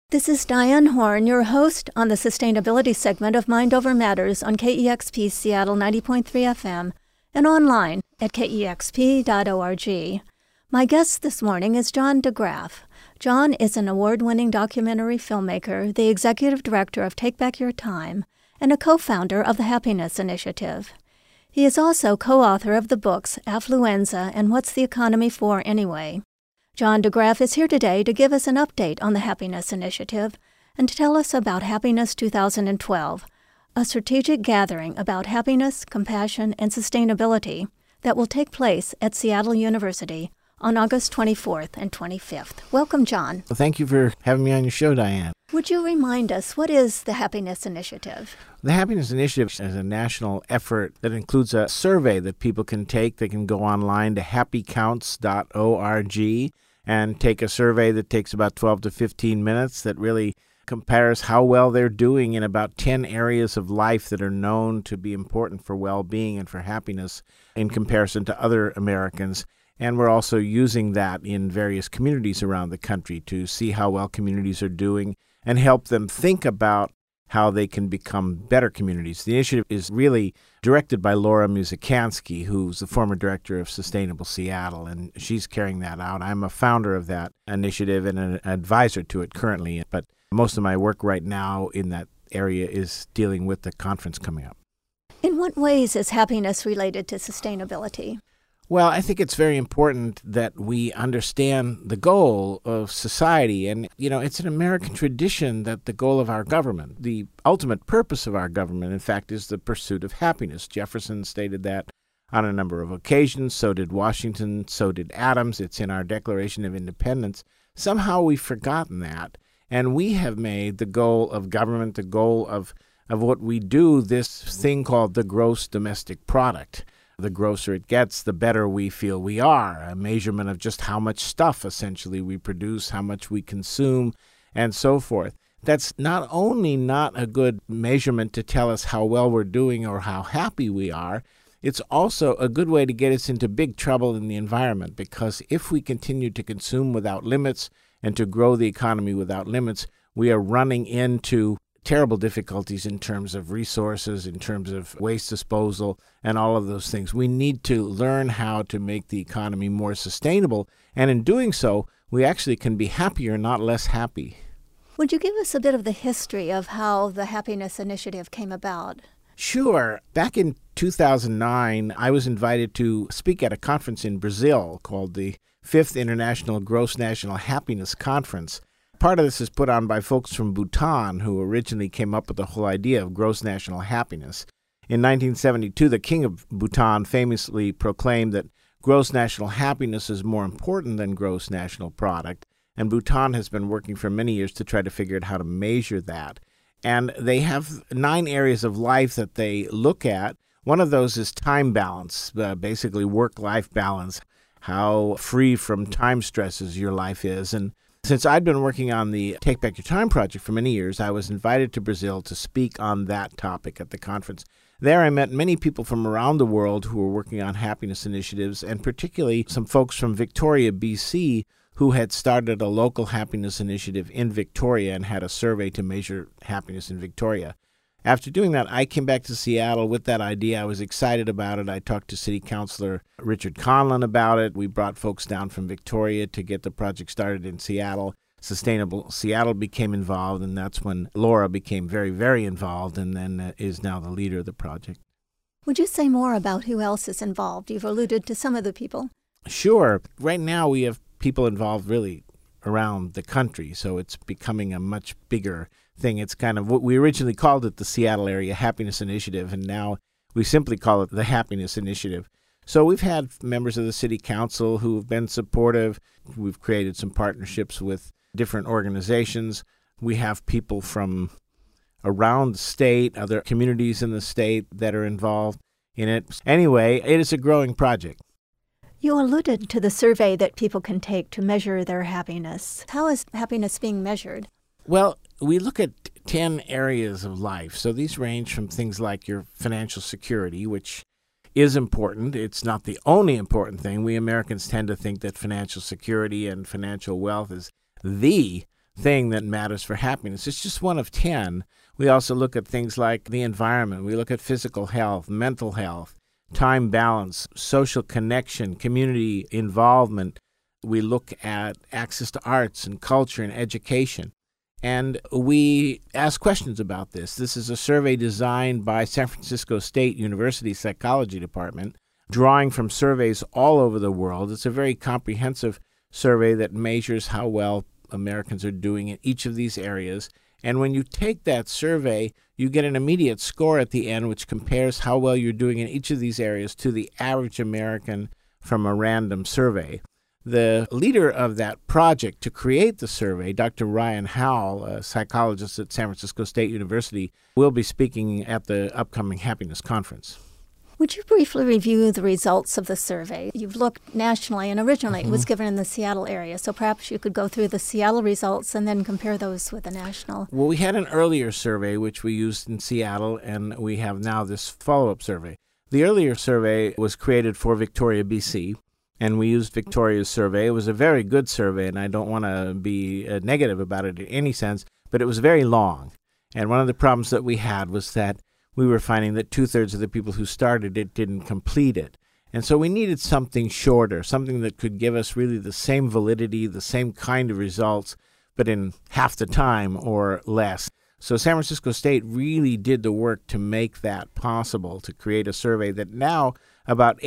This is Diane Horn, your host on the sustainability segment of Mind Over Matters on KEXP Seattle 90.3 FM and online at kexp.org. My guest this morning is John DeGraff. John is an award-winning documentary filmmaker, the executive director of Take Back Your Time, and a co-founder of the Happiness Initiative. He is also co-author of the books Affluenza and What's the Economy For Anyway? John DeGraff is here today to give us an update on the Happiness Initiative and to tell us about Happiness 2012, a strategic gathering about happiness, compassion, and sustainability that will take place at Seattle University on August 24th and 25th. Welcome, John. Well, thank you for having me on your show, Diane. Would you remind us, what is the Happiness Initiative? The Happiness Initiative is a national effort that includes a survey that people can take. They can go online to happycounts.org and take a survey that takes about 12 to 15 minutes that really compares how well they're doing in about 10 areas of life that are known to be important for well-being and for happiness in comparison to other Americans. And we're also using that in various communities around the country to see how well communities are doing and help them think about how they can become better communities. The initiative is really directed by Laura Musikansky, who's the former director of Sustainable Seattle, and she's carrying that out. I'm a founder of that initiative and an advisor to it currently, but most of my work right now in that area is dealing with the conference coming up. In what ways is happiness related to sustainability? Well, I think it's very important that we understand the goal of society. And, it's an American tradition that the goal of our government, the ultimate purpose of our government, in fact, is the pursuit of happiness. Jefferson stated that on a number of occasions. So did Washington. So did Adams. It's in our Declaration of Independence. Somehow we've forgotten that. And we have made the goal of government, the goal of what we do, this thing called the gross domestic product. The grosser it gets, the better we feel we are, a measurement of just how much stuff, essentially, we produce, how much we consume, and so forth. That's not only not a good measurement to tell us how well we're doing or how happy we are, it's also a good way to get us into big trouble in the environment, because if we continue to consume without limits and to grow the economy without limits, we are running into terrible difficulties in terms of resources, in terms of waste disposal, and all of those things. We need to learn how to make the economy more sustainable, and in doing so, we actually can be happier, not less happy. Would you give us a bit of the history of how the Happiness Initiative came about? Sure. Back in 2009, I was invited to speak at a conference in Brazil called the 5th International Gross National Happiness Conference. Part of this is put on by folks from Bhutan who originally came up with the whole idea of gross national happiness. In 1972, the king of Bhutan famously proclaimed that gross national happiness is more important than gross national product, and Bhutan has been working for many years to try to figure out how to measure that. And they have 9 areas of life that they look at. One of those is time balance, basically work-life balance, how free from time stresses your life is. And since I'd been working on the Take Back Your Time project for many years, I was invited to Brazil to speak on that topic at the conference. There I met many people from around the world who were working on happiness initiatives, and particularly some folks from Victoria, BC, who had started a local happiness initiative in Victoria and had a survey to measure happiness in Victoria. After doing that, I came back to Seattle with that idea. I was excited about it. I talked to City Councilor Richard Conlon about it. We brought folks down from Victoria to get the project started in Seattle. Sustainable Seattle became involved, and that's when Laura became very, very involved and then is now the leader of the project. Would you say more about who else is involved? You've alluded to some of the people. Sure. Right now we have people involved really around the country, so it's becoming a much bigger thing. It's kind of what we originally called it, the Seattle Area Happiness Initiative, and now we simply call it the Happiness Initiative. So we've had members of the City Council who have been supportive. We've created some partnerships with different organizations. We have people from around the state, other communities in the state that are involved in it. Anyway, it is a growing project. You alluded to the survey that people can take to measure their happiness. How is happiness being measured? Well, we look at 10 areas of life. So these range from things like your financial security, which is important. It's not the only important thing. We Americans tend to think that financial security and financial wealth is the thing that matters for happiness. It's just one of 10. We also look at things like the environment. We look at physical health, mental health, time balance, social connection, community involvement. We look at access to arts and culture and education. And we ask questions about this. This is a survey designed by San Francisco State University Psychology Department, drawing from surveys all over the world. It's a very comprehensive survey that measures how well Americans are doing in each of these areas. And when you take that survey, you get an immediate score at the end, which compares how well you're doing in each of these areas to the average American from a random survey. The leader of that project to create the survey, Dr. Ryan Howell, a psychologist at San Francisco State University, will be speaking at the upcoming Happiness Conference. Would you briefly review the results of the survey? You've looked nationally, and originally it was given in the Seattle area, so perhaps you could go through the Seattle results and then compare those with the national. Well, we had an earlier survey, which we used in Seattle, and we have now this follow-up survey. The earlier survey was created for Victoria, BC, and we used Victoria's survey. It was a very good survey, and I don't want to be negative about it in any sense, but it was very long. And one of the problems that we had was that we were finding that 2/3 of the people who started it didn't complete it. And so we needed something shorter, something that could give us really the same validity, the same kind of results, but in half the time or less. So San Francisco State really did the work to make that possible, to create a survey that now about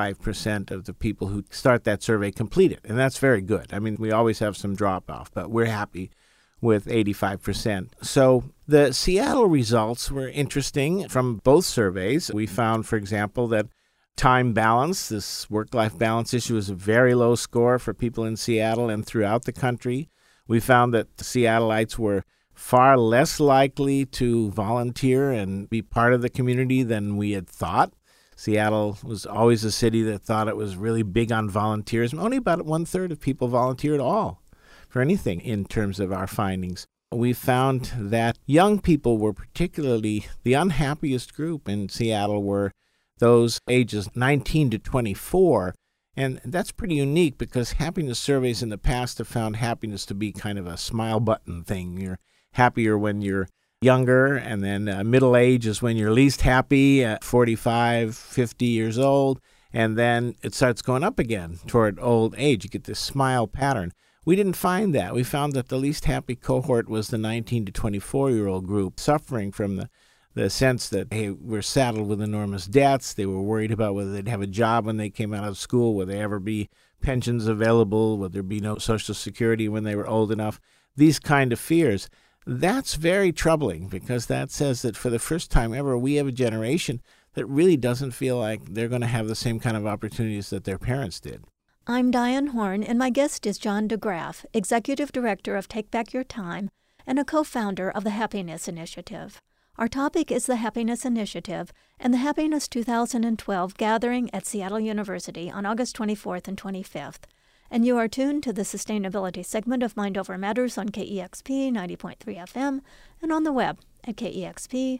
85% of the people who start that survey complete it. And that's very good. I mean, we always have some drop-off, but we're happy with 85%. So the Seattle results were interesting from both surveys. We found, for example, that time balance, this work-life balance issue, is a very low score for people in Seattle and throughout the country. We found that the Seattleites were far less likely to volunteer and be part of the community than we had thought. Seattle was always a city that thought it was really big on volunteers. Only about 1/3 of people volunteer at all for anything in terms of our findings. We found that young people were particularly the unhappiest group in Seattle, were those ages 19 to 24. And that's pretty unique because happiness surveys in the past have found happiness to be kind of a smile button thing. You're happier when you're younger, and then middle age is when you're least happy at 45, 50 years old, and then it starts going up again toward old age. You get this smile pattern. We didn't find that. We found that the least happy cohort was the 19 to 24-year-old group, suffering from the sense that, hey, we're saddled with enormous debts. They were worried about whether they'd have a job when they came out of school, would there ever be pensions available, would there be no Social Security when they were old enough, these kind of fears. That's very troubling because that says that for the first time ever, we have a generation that really doesn't feel like they're going to have the same kind of opportunities that their parents did. I'm Diane Horn, and my guest is John DeGraff, Executive Director of Take Back Your Time and a co-founder of the Happiness Initiative. Our topic is the Happiness Initiative and the Happiness 2012 gathering at Seattle University on August 24th and 25th. And you are tuned to the sustainability segment of Mind Over Matters on KEXP 90.3 FM and on the web at kexp.org.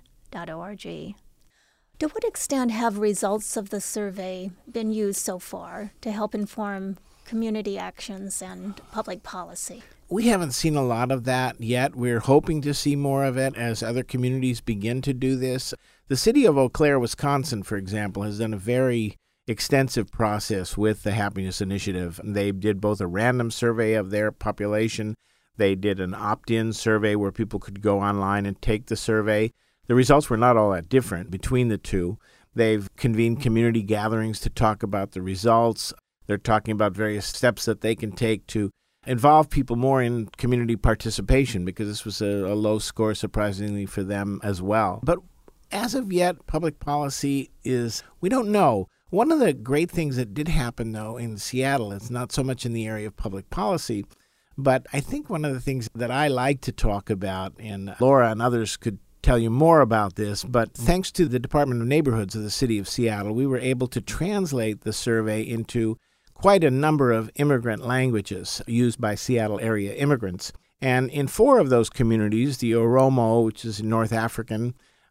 To what extent have results of the survey been used so far to help inform community actions and public policy? We haven't seen a lot of that yet. We're hoping to see more of it as other communities begin to do this. The city of Eau Claire, Wisconsin, for example, has done a very extensive process with the Happiness Initiative. They did both a random survey of their population. They did an opt-in survey where people could go online and take the survey. The results were not all that different between the two. They've convened community gatherings to talk about the results. They're talking about various steps that they can take to involve people more in community participation, because this was a low score, surprisingly, for them as well. But as of yet, public policy is, we don't know. One of the great things that did happen, though, in Seattle, it's not so much in the area of public policy, but I think one of the things that I like to talk about, and Laura and others could tell you more about this, but thanks to the Department of Neighborhoods of the City of Seattle, we were able to translate the survey into quite a number of immigrant languages used by Seattle area immigrants. And in 4 of those communities, the Oromo, which is North African,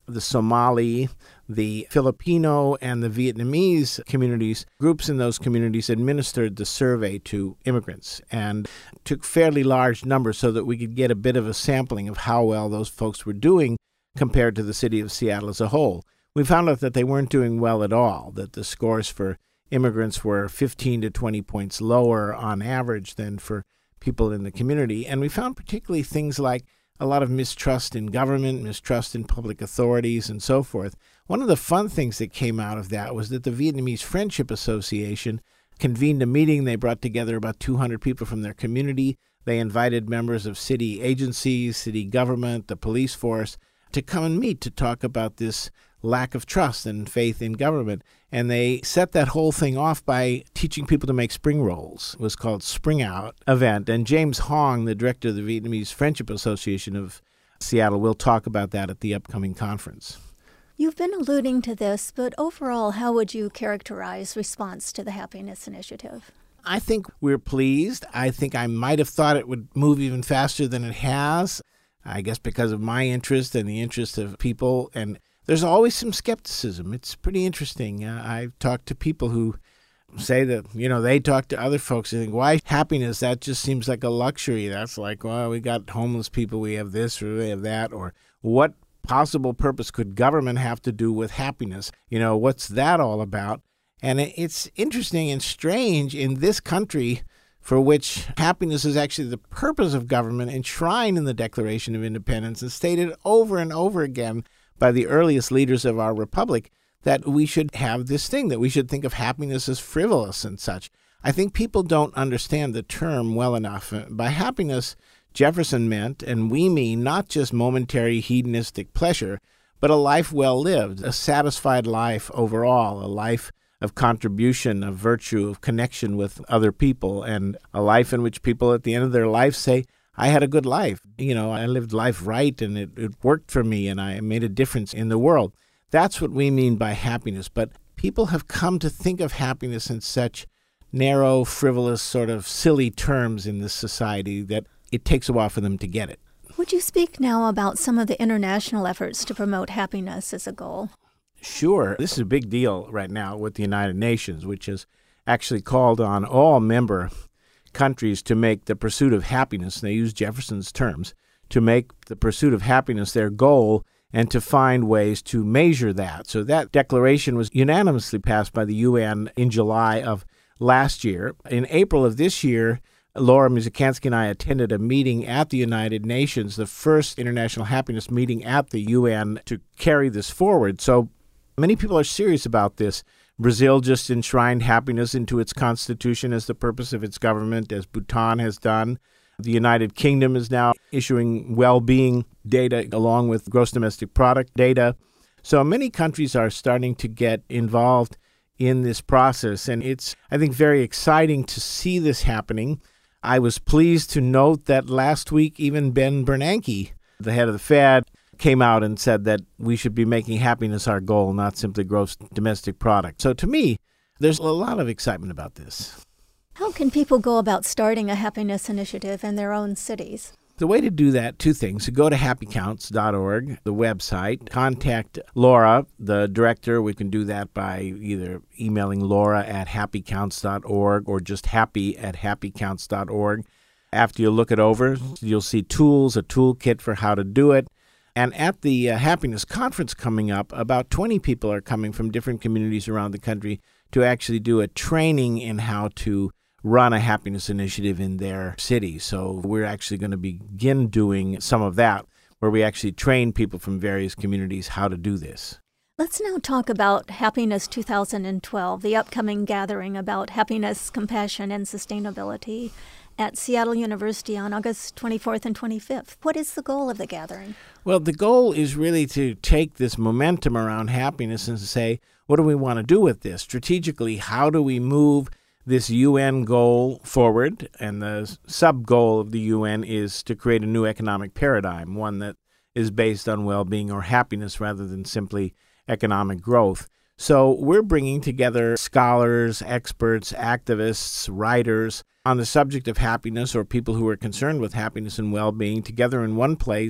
the Somali, the Filipino, and the Vietnamese communities. Groups in those communities administered the survey to immigrants and took fairly large numbers so that we could get a bit of a sampling of how well those folks were doing compared to the city of Seattle as a whole. We found out that they weren't doing well at all, that the scores for immigrants were 15 to 20 points lower on average than for people in the community. And we found particularly things like a lot of mistrust in government, mistrust in public authorities, and so forth. One of the fun things that came out of that was that the Vietnamese Friendship Association convened a meeting. They brought together about 200 people from their community. They invited members of city agencies, city government, the police force, to come and meet to talk about this lack of trust and faith in government. And they set that whole thing off by teaching people to make spring rolls. It was called Spring Out event. And James Hong, the director of the Vietnamese Friendship Association of Seattle, will talk about that at the upcoming conference. You've been alluding to this, but overall, how would you characterize response to the Happiness Initiative? I think we're pleased. I think I might have thought it would move even faster than it has, I guess because of my interest and the interest of people. And there's always some skepticism. It's pretty interesting. I've talked to people who say that, they talk to other folks and think, why happiness? That just seems like a luxury. That's like, well, we got homeless people, we have this or we have that. Or what possible purpose could government have to do with happiness? What's that all about? And it's interesting and strange in this country for which happiness is actually the purpose of government, enshrined in the Declaration of Independence and stated over and over again by the earliest leaders of our republic, that we should have this thing, that we should think of happiness as frivolous and such. I think people don't understand the term well enough. By happiness, Jefferson meant, and we mean, not just momentary hedonistic pleasure, but a life well lived, a satisfied life overall, a life of contribution, of virtue, of connection with other people, and a life in which people at the end of their life say, I had a good life. I lived life right, and it worked for me, and I made a difference in the world. That's what we mean by happiness. But people have come to think of happiness in such narrow, frivolous, sort of silly terms in this society that it takes a while for them to get it. Would you speak now about some of the international efforts to promote happiness as a goal? Sure. This is a big deal right now with the United Nations, which has actually called on all member countries to make the pursuit of happiness, and they use Jefferson's terms, to make the pursuit of happiness their goal and to find ways to measure that. So that declaration was unanimously passed by the UN in July of last year. In April of this year, Laura Muzikansky and I attended a meeting at the United Nations, the first international happiness meeting at the UN to carry this forward. So many people are serious about this. Brazil just enshrined happiness into its constitution as the purpose of its government, as Bhutan has done. The United Kingdom is now issuing well-being data along with gross domestic product data. So many countries are starting to get involved in this process, and it's, I think, very exciting to see this happening. I was pleased to note that last week even Ben Bernanke, the head of the Fed, came out and said that we should be making happiness our goal, not simply gross domestic product. So to me, there's a lot of excitement about this. How can people go about starting a happiness initiative in their own cities? The way to do that, two things. Go to happycounts.org, the website. Contact Laura, the director. We can do that by either emailing Laura at happycounts.org or just happy@happycounts.org. After you look it over, you'll see tools, a toolkit for how to do it. And at the Happiness Conference coming up, about 20 people are coming from different communities around the country to actually do a training in how to run a happiness initiative in their city. So we're actually going to begin doing some of that, where we actually train people from various communities how to do this. Let's now talk about Happiness 2012, the upcoming gathering about happiness, compassion, and sustainability at Seattle University on August 24th and 25th. What is the goal of the gathering? Well, the goal is really to take this momentum around happiness and to say, what do we want to do with this? Strategically, how do we move this UN goal forward? And the sub-goal of the UN is to create a new economic paradigm, one that is based on well-being or happiness rather than simply economic growth. So we're bringing together scholars, experts, activists, writers on the subject of happiness, or people who are concerned with happiness and well-being, together in one place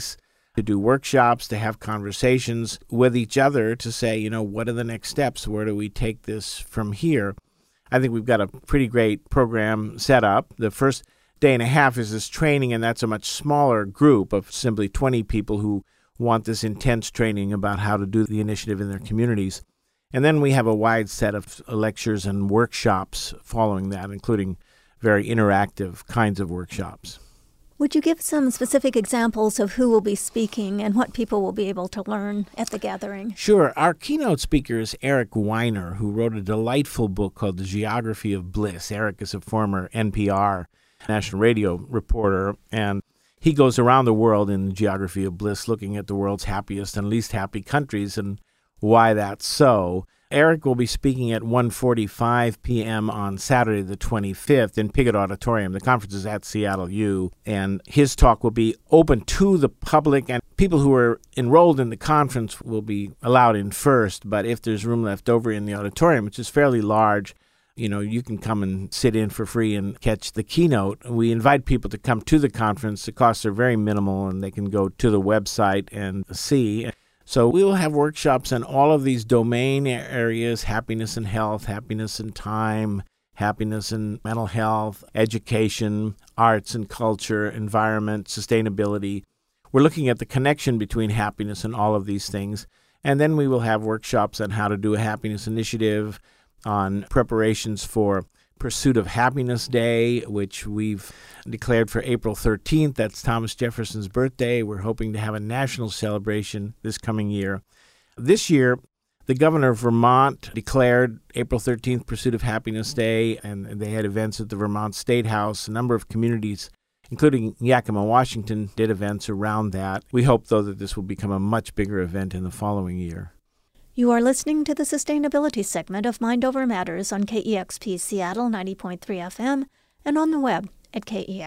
to do workshops, to have conversations with each other, to say, what are the next steps? Where do we take this from here? I think we've got a pretty great program set up. The first day and a half is this training, and that's a much smaller group of simply 20 people who want this intense training about how to do the initiative in their communities. And then we have a wide set of lectures and workshops following that, including very interactive kinds of workshops. Would you give some specific examples of who will be speaking and what people will be able to learn at the gathering? Sure. Our keynote speaker is Eric Weiner, who wrote a delightful book called The Geography of Bliss. Eric is a former NPR national radio reporter, and he goes around the world in the geography of bliss, looking at the world's happiest and least happy countries and why that's so. Eric will be speaking at 1:45 p.m. on Saturday the 25th in Piggott Auditorium. The conference is at Seattle U, and his talk will be open to the public, and people who are enrolled in the conference will be allowed in first, but if there's room left over in the auditorium, which is fairly large, you can come and sit in for free and catch the keynote. We invite people to come to the conference. The costs are very minimal, and they can go to the website and see. So we will have workshops in all of these domain areas: happiness and health, happiness and time, happiness and mental health, education, arts and culture, environment, sustainability. We're looking at the connection between happiness and all of these things. And then we will have workshops on how to do a happiness initiative, on preparations for Pursuit of Happiness Day, which we've declared for April 13th. That's Thomas Jefferson's birthday. We're hoping to have a national celebration this coming year. This year, the governor of Vermont declared April 13th Pursuit of Happiness Day, and they had events at the Vermont State House. A number of communities, including Yakima, Washington, did events around that. We hope, though, that this will become a much bigger event in the following year. You are listening to the sustainability segment of Mind Over Matters on KEXP Seattle 90.3 FM and on the web at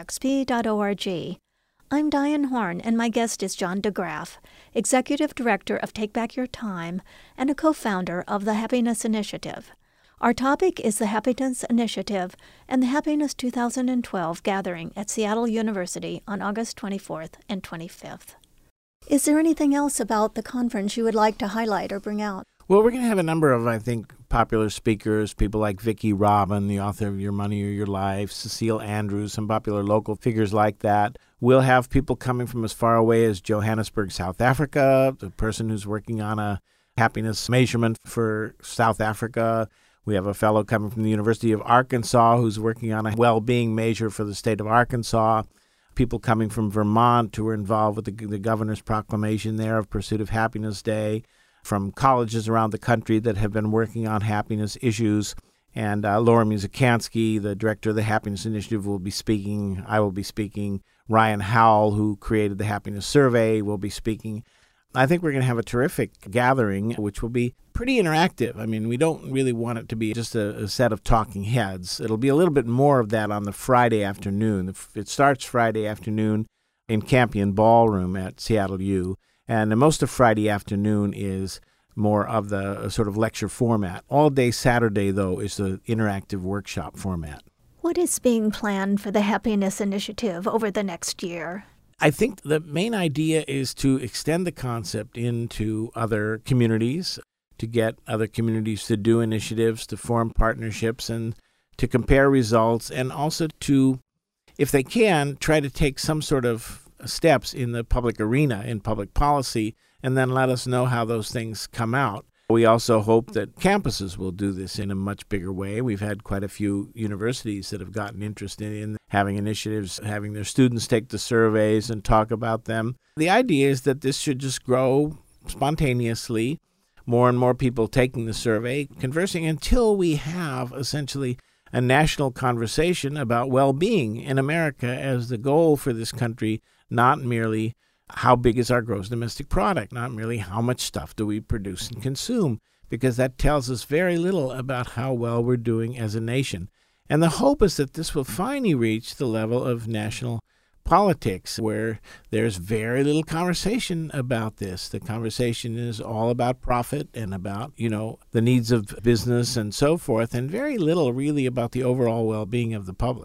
kexp.org. I'm Diane Horn, and my guest is John DeGraff, Executive Director of Take Back Your Time and a co-founder of the Happiness Initiative. Our topic is the Happiness Initiative and the Happiness 2012 gathering at Seattle University on August 24th and 25th. Is there anything else about the conference you would like to highlight or bring out? Well, we're going to have a number of, I think, popular speakers, people like Vicki Robin, the author of Your Money or Your Life, Cecile Andrews, some popular local figures like that. We'll have people coming from as far away as Johannesburg, South Africa, the person who's working on a happiness measurement for South Africa. We have a fellow coming from the University of Arkansas who's working on a well-being measure for the state of Arkansas. People coming from Vermont who are involved with the governor's proclamation there of Pursuit of Happiness Day, from colleges around the country that have been working on happiness issues. And Laura Musikansky, the director of the Happiness Initiative, will be speaking. I will be speaking. Ryan Howell, who created the Happiness Survey, will be speaking. I think we're going to have a terrific gathering, which will be pretty interactive. I mean, we don't really want it to be just a set of talking heads. It'll be a little bit more of that on the Friday afternoon. It starts Friday afternoon in Campion Ballroom at Seattle U, and most of Friday afternoon is more of the sort of lecture format. All day Saturday, though, is the interactive workshop format. What is being planned for the Happiness Initiative over the next year? I think the main idea is to extend the concept into other communities, to get other communities to do initiatives, to form partnerships, and to compare results, and also to, if they can, try to take some sort of steps in the public arena, in public policy, and then let us know how those things come out. We also hope that campuses will do this in a much bigger way. We've had quite a few universities that have gotten interested in having initiatives, having their students take the surveys and talk about them. The idea is that this should just grow spontaneously, more and more people taking the survey, conversing, until we have essentially a national conversation about well-being in America as the goal for this country, not merely how big is our gross domestic product, not merely how much stuff do we produce and consume, because that tells us very little about how well we're doing as a nation. And the hope is that this will finally reach the level of national politics, where there's very little conversation about this. The conversation is all about profit and about, the needs of business and so forth, and very little really about the overall well-being of the public.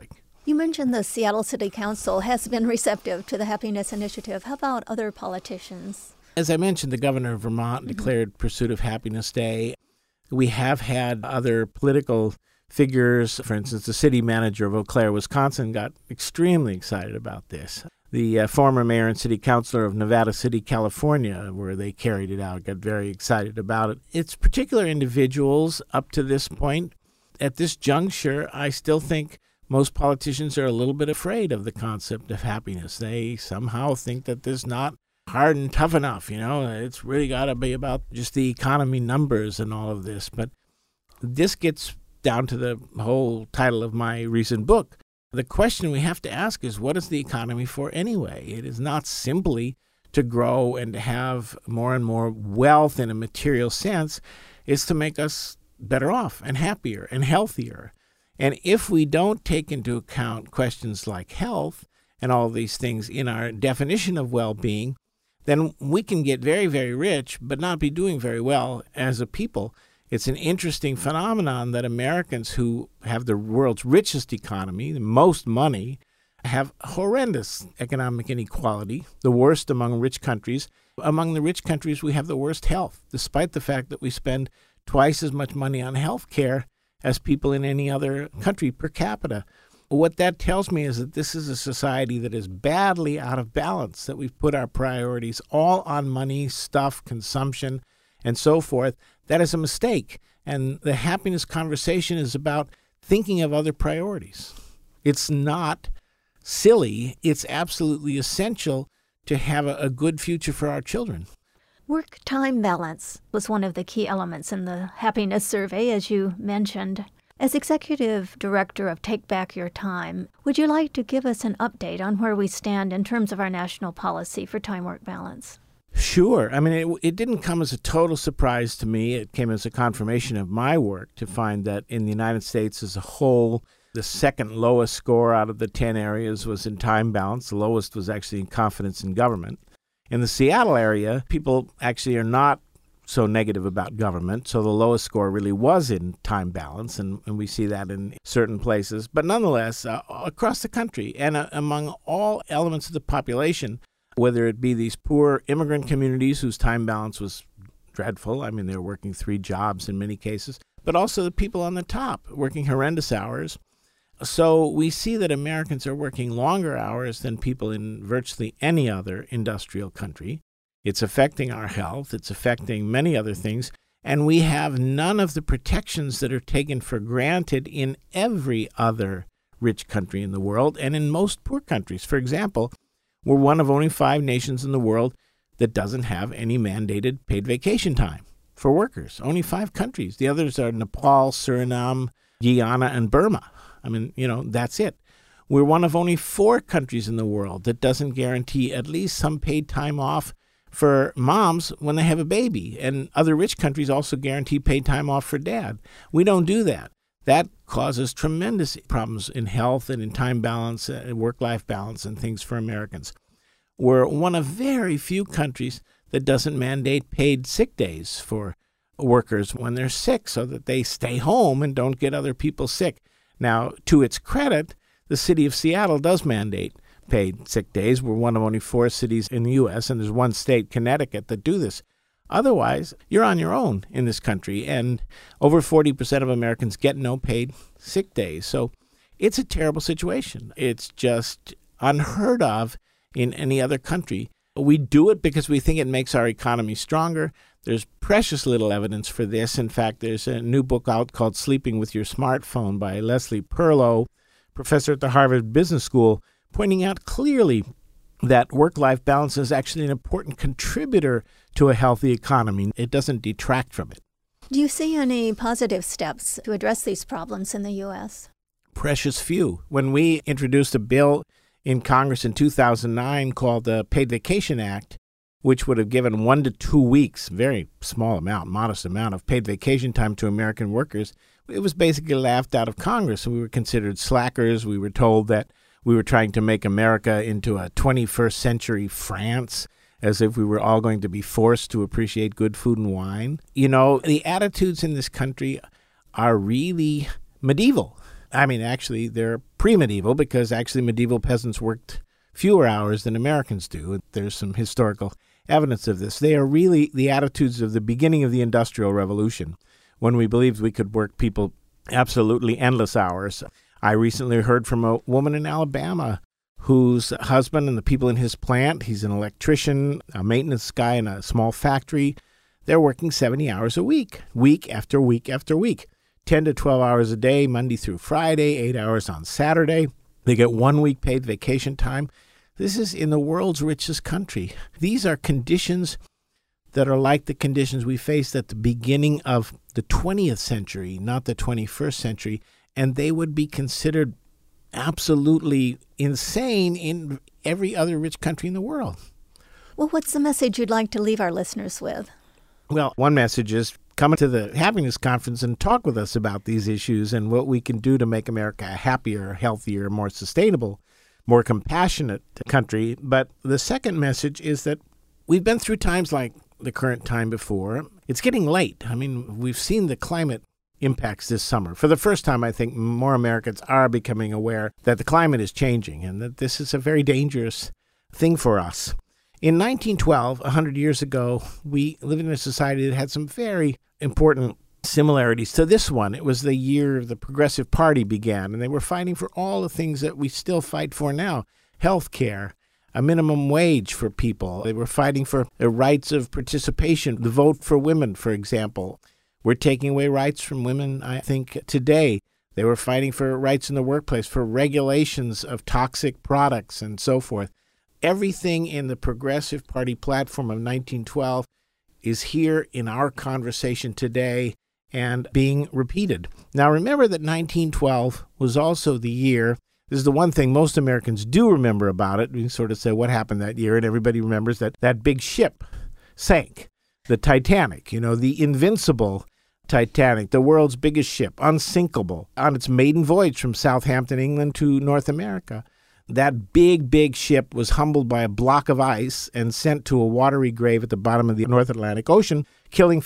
You mentioned the Seattle City Council has been receptive to the Happiness Initiative. How about other politicians? As I mentioned, the governor of Vermont declared Pursuit of Happiness Day. We have had other political figures. For instance, the city manager of Eau Claire, Wisconsin, got extremely excited about this. The former mayor and city councilor of Nevada City, California, where they carried it out, got very excited about it. It's particular individuals up to this point. At this juncture, I still think most politicians are a little bit afraid of the concept of happiness. They somehow think that this is not hard and tough enough. It's really got to be about just the economy numbers and all of this. But this gets down to the whole title of my recent book. The question we have to ask is, what is the economy for anyway? It is not simply to grow and to have more and more wealth in a material sense. It's to make us better off and happier and healthier. And if we don't take into account questions like health and all of these things in our definition of well-being, then we can get very, very rich but not be doing very well as a people. It's an interesting phenomenon that Americans who have the world's richest economy, the most money, have horrendous economic inequality, the worst among rich countries. Among the rich countries, we have the worst health, despite the fact that we spend twice as much money on health care as people in any other country per capita. What that tells me is that this is a society that is badly out of balance, that we've put our priorities all on money, stuff, consumption, and so forth. That is a mistake. And the happiness conversation is about thinking of other priorities. It's not silly. It's absolutely essential to have a good future for our children. Work-time balance was one of the key elements in the happiness survey, as you mentioned. As executive director of Take Back Your Time, would you like to give us an update on where we stand in terms of our national policy for time-work balance? Sure. I mean, it didn't come as a total surprise to me. It came as a confirmation of my work to find that in the United States as a whole, the second lowest score out of the 10 areas was in time balance. The lowest was actually in confidence in government. In the Seattle area, people actually are not so negative about government, so the lowest score really was in time balance, and we see that in certain places. But nonetheless, across the country and among all elements of the population, whether it be these poor immigrant communities whose time balance was dreadful, I mean, they're working 3 jobs in many cases, but also the people on the top working horrendous hours. So we see that Americans are working longer hours than people in virtually any other industrial country. It's affecting our health. It's affecting many other things. And we have none of the protections that are taken for granted in every other rich country in the world and in most poor countries. For example, we're one of only 5 nations in the world that doesn't have any mandated paid vacation time for workers. Only 5 countries. The others are Nepal, Suriname, Guyana, and Burma. I mean, that's it. We're one of only 4 countries in the world that doesn't guarantee at least some paid time off for moms when they have a baby. And other rich countries also guarantee paid time off for dad. We don't do that. That causes tremendous problems in health and in time balance, work-life balance, and things for Americans. We're one of very few countries that doesn't mandate paid sick days for workers when they're sick so that they stay home and don't get other people sick. Now, to its credit, the city of Seattle does mandate paid sick days. We're one of only 4 cities in the U.S., and there's one state, Connecticut, that do this. Otherwise, you're on your own in this country, and over 40% of Americans get no paid sick days. So it's a terrible situation. It's just unheard of in any other country. We do it because we think it makes our economy stronger. There's precious little evidence for this. In fact, there's a new book out called Sleeping with Your Smartphone by Leslie Perlow, professor at the Harvard Business School, pointing out clearly that work-life balance is actually an important contributor to a healthy economy. It doesn't detract from it. Do you see any positive steps to address these problems in the U.S.? Precious few. When we introduced a bill in Congress in 2009 called the Paid Vacation Act, which would have given 1 to 2 weeks, very small amount, modest amount of paid vacation time to American workers, it was basically laughed out of Congress. We were considered slackers. We were told that we were trying to make America into a 21st century France, as if we were all going to be forced to appreciate good food and wine. The attitudes in this country are really medieval. I mean, actually, they're pre-medieval because actually medieval peasants worked fewer hours than Americans do. There's some historical evidence of this. They are really the attitudes of the beginning of the Industrial Revolution, when we believed we could work people absolutely endless hours. I recently heard from a woman in Alabama whose husband and the people in his plant, he's an electrician, a maintenance guy in a small factory, they're working 70 hours a week, week after week after week, 10 to 12 hours a day, Monday through Friday, 8 hours on Saturday. They get 1 week paid vacation time. This is in the world's richest country. These are conditions that are like the conditions we faced at the beginning of the 20th century, not the 21st century, and they would be considered absolutely insane in every other rich country in the world. Well, what's the message you'd like to leave our listeners with? Well, one message is come to the Happiness Conference and talk with us about these issues and what we can do to make America a happier, healthier, more sustainable, more compassionate country. But the second message is that we've been through times like the current time before. It's getting late. I mean, we've seen the climate impacts this summer. For the first time, I think more Americans are becoming aware that the climate is changing and that this is a very dangerous thing for us. In 1912, 100 years ago, we lived in a society that had some very important similarities to this one. It was the year the Progressive Party began, and they were fighting for all the things that we still fight for now. Health care, a minimum wage for people. They were fighting for the rights of participation, the vote for women, for example. We're taking away rights from women, I think, today. They were fighting for rights in the workplace, for regulations of toxic products and so forth. Everything in the Progressive Party platform of 1912 is here in our conversation today and being repeated. Now, remember that 1912 was also the year. This is the one thing most Americans do remember about it. We sort of say what happened that year, and everybody remembers that big ship sank, the Titanic, the invincible Titanic, the world's biggest ship, unsinkable, on its maiden voyage from Southampton, England to North America. That big ship was humbled by a block of ice and sent to a watery grave at the bottom of the North Atlantic Ocean, killing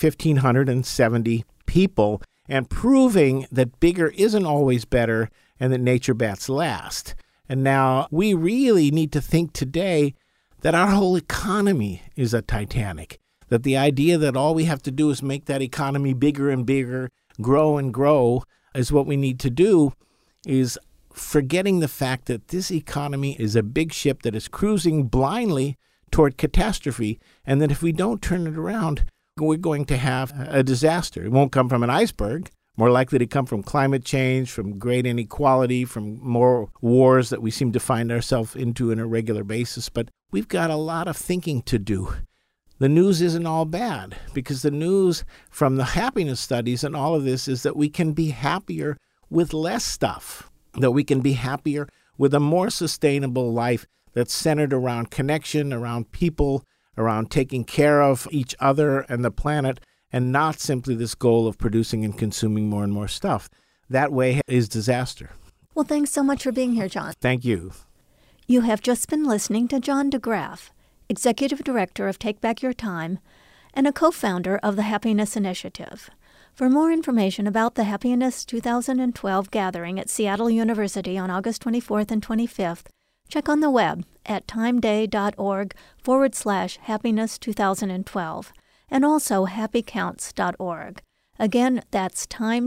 1,570 people and proving that bigger isn't always better and that nature bats last. And now we really need to think today that our whole economy is a Titanic, that the idea that all we have to do is make that economy bigger and bigger, grow and grow, is what we need to do, is forgetting the fact that this economy is a big ship that is cruising blindly toward catastrophe, and that if we don't turn it around, we're going to have a disaster. It won't come from an iceberg, more likely to come from climate change, from great inequality, from more wars that we seem to find ourselves into on a regular basis. But we've got a lot of thinking to do. The news isn't all bad, because the news from the happiness studies and all of this is that we can be happier with less stuff, that we can be happier with a more sustainable life that's centered around connection, around people, around taking care of each other and the planet, and not simply this goal of producing and consuming more and more stuff. That way is disaster. Well, thanks so much for being here, John. Thank you. You have just been listening to John DeGraff, Executive Director of Take Back Your Time and a co-founder of the Happiness Initiative. For more information about the Happiness 2012 gathering at Seattle University on August 24th and 25th, check on the web at timeday.org/happiness 2012 and also happycounts.org. Again, that's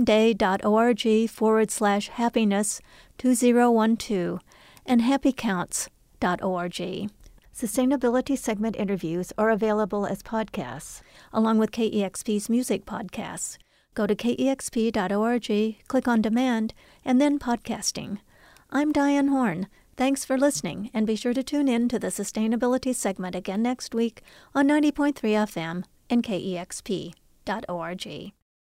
timeday.org/happiness 2012 and happycounts.org. Sustainability segment interviews are available as podcasts, along with KEXP's music podcasts. Go to kexp.org, click on Demand, and then Podcasting. I'm Diane Horn. Thanks for listening, and be sure to tune in to the Sustainability segment again next week on 90.3 FM and kexp.org.